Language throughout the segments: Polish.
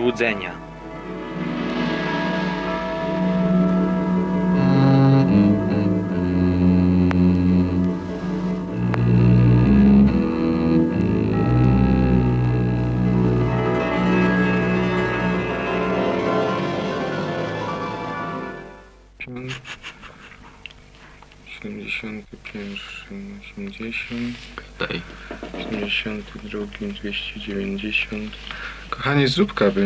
złudzenia. Pierwszy, 80, Daj. 72, 290. Kochanie, zrób kawy.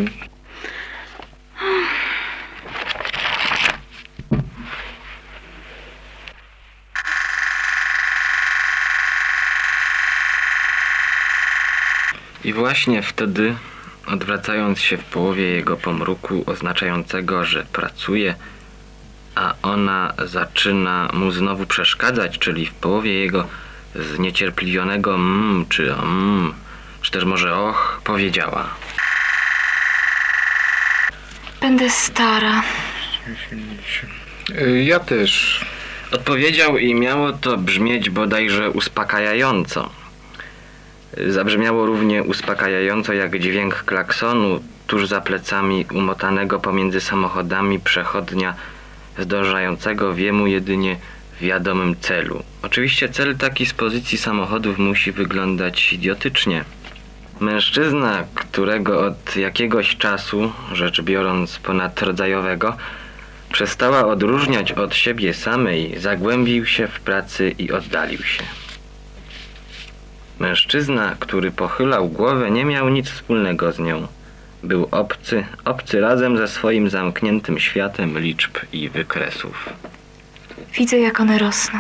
I właśnie wtedy, odwracając się w połowie jego pomruku oznaczającego, że pracuje, a ona zaczyna mu znowu przeszkadzać, czyli w połowie jego zniecierpliwionego czy też może och, powiedziała: Będę stara. 80. Ja też. Odpowiedział i miało to brzmieć bodajże uspokajająco. Zabrzmiało równie uspokajająco jak dźwięk klaksonu tuż za plecami umotanego pomiędzy samochodami przechodnia zdążającego w jemu jedynie wiadomym celu. Oczywiście cel taki z pozycji samochodów musi wyglądać idiotycznie. Mężczyzna, którego od jakiegoś czasu, rzecz biorąc ponadrodzajowego, przestała odróżniać od siebie samej, zagłębił się w pracy i oddalił się. Mężczyzna, który pochylał głowę, nie miał nic wspólnego z nią. Był obcy razem ze swoim zamkniętym światem liczb i wykresów. Widzę, jak one rosną.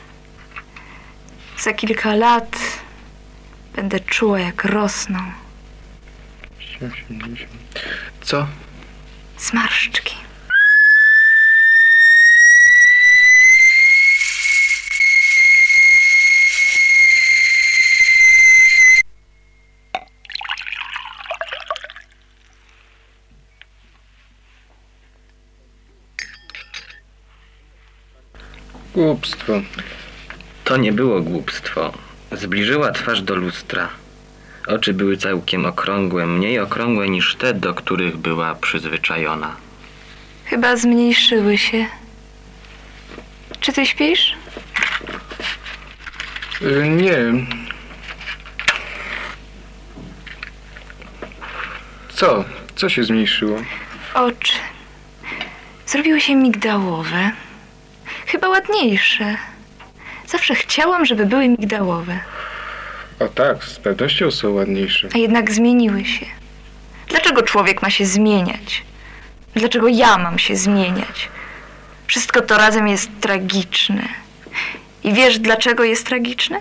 Za kilka lat będę czuła, jak rosną. 80. Co? Zmarszczki. Głupstwo. To nie było głupstwo. Zbliżyła twarz do lustra. Oczy były całkiem okrągłe, mniej okrągłe niż te, do których była przyzwyczajona. Chyba zmniejszyły się. Czy ty śpisz? Nie. Co? Co się zmniejszyło? Oczy. Zrobiły się migdałowe. Chyba ładniejsze. Zawsze chciałam, żeby były migdałowe. O tak, z pewnością są ładniejsze. A jednak zmieniły się. Dlaczego człowiek ma się zmieniać? Dlaczego ja mam się zmieniać? Wszystko to razem jest tragiczne. I wiesz, dlaczego jest tragiczne?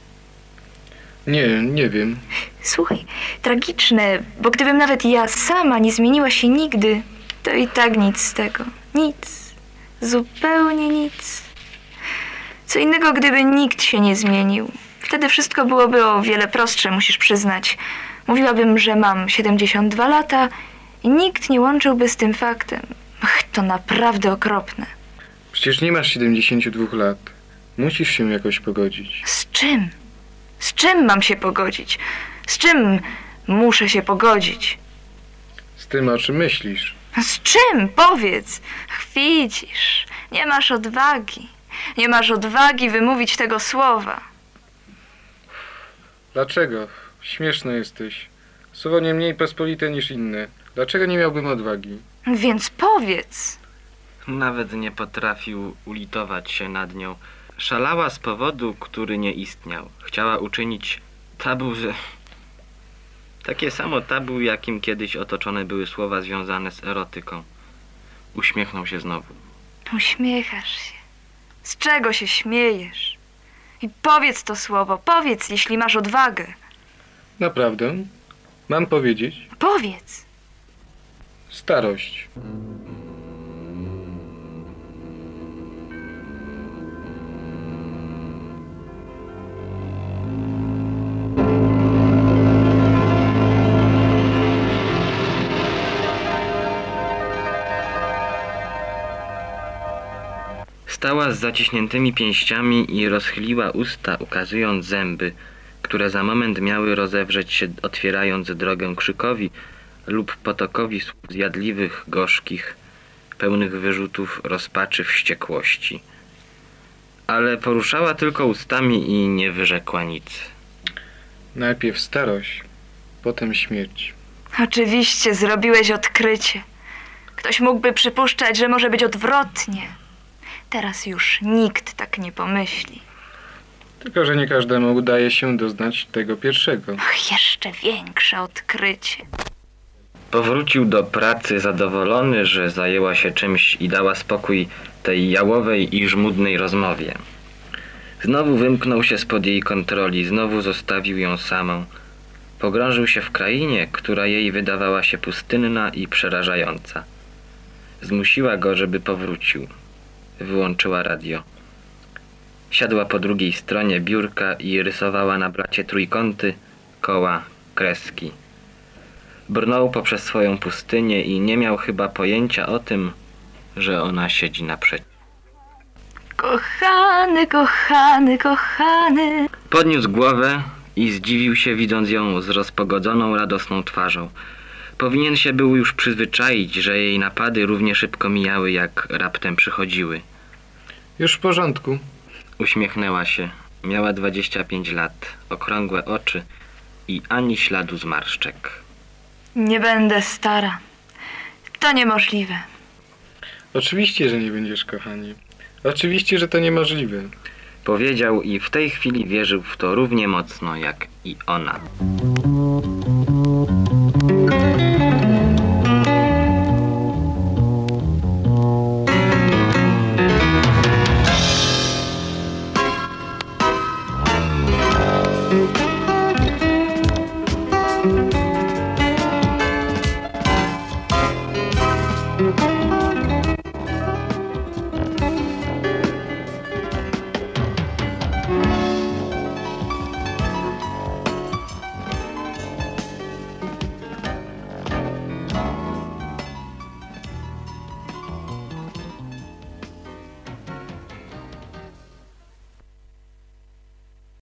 Nie wiem. Słuchaj, tragiczne, bo gdybym nawet ja sama nie zmieniła się nigdy, to i tak nic z tego. Nic. Zupełnie nic. Co innego, gdyby nikt się nie zmienił. Wtedy wszystko byłoby o wiele prostsze, musisz przyznać. Mówiłabym, że mam 72 lata i nikt nie łączyłby z tym faktem. Ach, to naprawdę okropne. Przecież nie masz 72 lat. Musisz się jakoś pogodzić. Z czym? Z czym mam się pogodzić? Z czym muszę się pogodzić? Z tym, o czym myślisz. Z czym? Powiedz. Ach, widzisz, nie masz odwagi. Nie masz odwagi wymówić tego słowa. Dlaczego? Śmieszny jesteś. Słowo nie mniej pospolite niż inne. Dlaczego nie miałbym odwagi? Więc powiedz. Nawet nie potrafił ulitować się nad nią. Szalała z powodu, który nie istniał. Chciała uczynić tabu, takie samo tabu, jakim kiedyś otoczone były słowa związane z erotyką. Uśmiechnął się znowu. Uśmiechasz się. Z czego się śmiejesz? I powiedz to słowo, powiedz, jeśli masz odwagę. Naprawdę? Mam powiedzieć? Powiedz. Starość. Stała z zaciśniętymi pięściami i rozchyliła usta, ukazując zęby, które za moment miały rozewrzeć się, otwierając drogę krzykowi, lub potokowi słów zjadliwych, gorzkich, pełnych wyrzutów rozpaczy, wściekłości. Ale poruszała tylko ustami i nie wyrzekła nic. Najpierw starość, potem śmierć. Oczywiście zrobiłeś odkrycie. Ktoś mógłby przypuszczać, że może być odwrotnie. Teraz już nikt tak nie pomyśli. Tylko że nie każdemu udaje się doznać tego pierwszego. Och, jeszcze większe odkrycie. Powrócił do pracy zadowolony, że zajęła się czymś i dała spokój tej jałowej i żmudnej rozmowie. Znowu wymknął się spod jej kontroli, znowu zostawił ją samą. Pogrążył się w krainie, która jej wydawała się pustynna i przerażająca. Zmusiła go, żeby powrócił. Wyłączyła radio. Siadła po drugiej stronie biurka i rysowała na blacie trójkąty, koła, kreski. Brnął poprzez swoją pustynię i nie miał chyba pojęcia o tym, że ona siedzi naprzeciw. Kochany, kochany, kochany. Podniósł głowę i zdziwił się, widząc ją z rozpogodzoną, radosną twarzą. Powinien się był już przyzwyczaić, że jej napady równie szybko mijały, jak raptem przychodziły. Już w porządku. Uśmiechnęła się. Miała 25 lat, okrągłe oczy i ani śladu zmarszczek. Nie będę stara. To niemożliwe. Oczywiście, że nie będziesz, kochani. Oczywiście, że to niemożliwe. Powiedział i w tej chwili wierzył w to równie mocno, jak i ona.